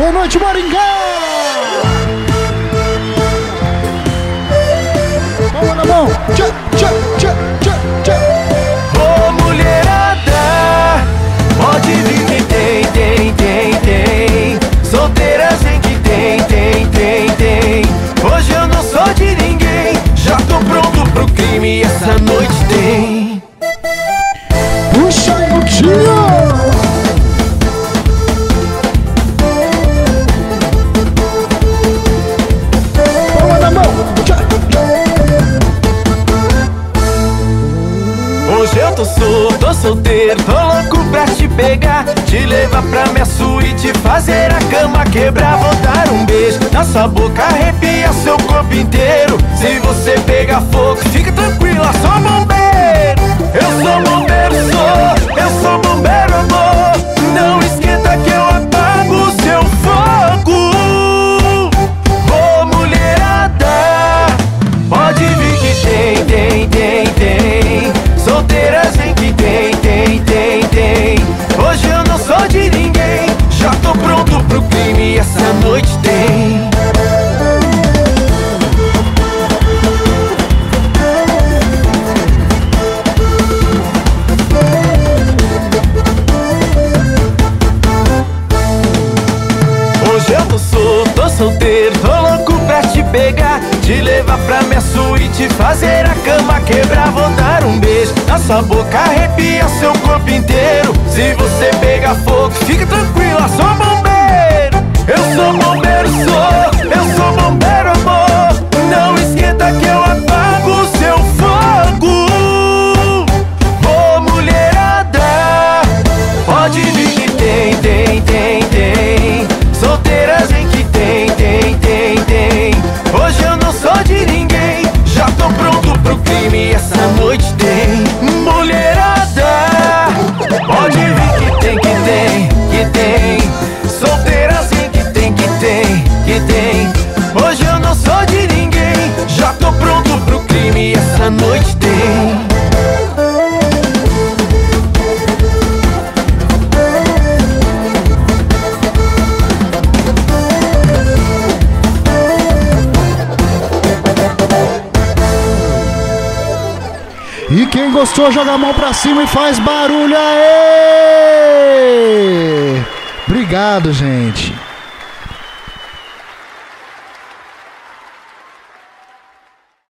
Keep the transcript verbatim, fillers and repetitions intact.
Boa noite, Maringá! Palma na mão! Tchá, tchá, tchá, tchá, tchá. Ô mulherada, pode vir que tem, tem, tem, tem. Solteiras vem que tem, tem, tem, tem. Hoje eu não sou de ninguém, já tô pronto pro crime e essa noite tem. Puxa aí o tio! Hoje eu tô solto, tô solteiro, tô louco pra te pegar, te levar pra minha suíte, fazer a cama quebrar. Vou dar um beijo na sua boca, arrepia seu corpo inteiro. Se você pegar fogo, fica tranquila, sou bombeiro. Eu sou bombeiro, sou, eu sou bombeiro, amor. Não esquenta que eu apago o seu fogo. Ô mulherada, pode vir que tem, tem, tem, tem. Solteiras vem que tem, tem, tem, tem. Hoje eu não sou de ninguém, já tô pronto pro crime e essa noite tem. Hoje eu tô solto, tô solteiro, tô louco pra te pegar, te levar pra minha suíte, fazer a cama quebrar. Vou dar um beijo na sua boca, arrepia seu corpo inteiro. Se você pegar fogo, fica tranquila, sou bombeiro. Eu sou bombeiro, sou, eu sou bombeiro, amor. Não esquenta que eu apago o seu fogo. Ô mulherada, pode vir que tem, tem, tem, tem. Solteiras vem que tem, tem, tem, tem. Hoje eu não sou de ninguém, já tô pronto pro crime e essa noite tem. Mulherada, pode vir que tem, que tem, que tem. Solteiras vem que tem, que tem, que tem. Hoje eu não sou de ninguém, já tô pronto pro crime e essa noite tem. E quem gostou, joga a mão pra cima e faz barulho aí! Obrigado, gente.